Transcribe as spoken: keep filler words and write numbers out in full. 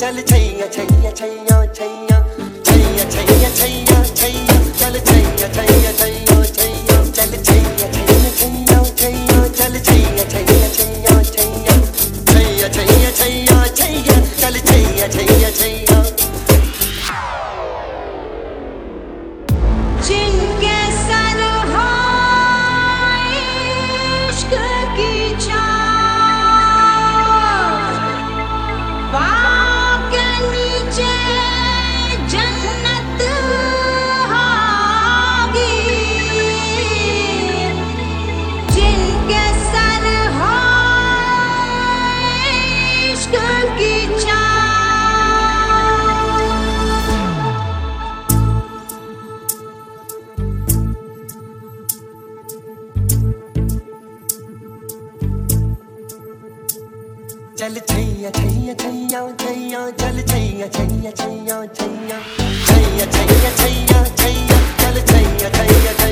चल छैया छैया छैया छैया छैया छैया छैया छैया चल छैया छैया छैया छैया चल छैया छैया छैया छैया चल छैया छैया छैया छैया छैया छैया छैया छैया चल छैया छैया छैया जिनके सर हो इश्क की छाँव, पाँव के नीचे जन्नत होगी। जिनके सर हो इश्क की छाँव, चल छैया छैया छैया छैया चल छैया छैया छैया छैया छैया छैया छैया छैया चल छैया छैया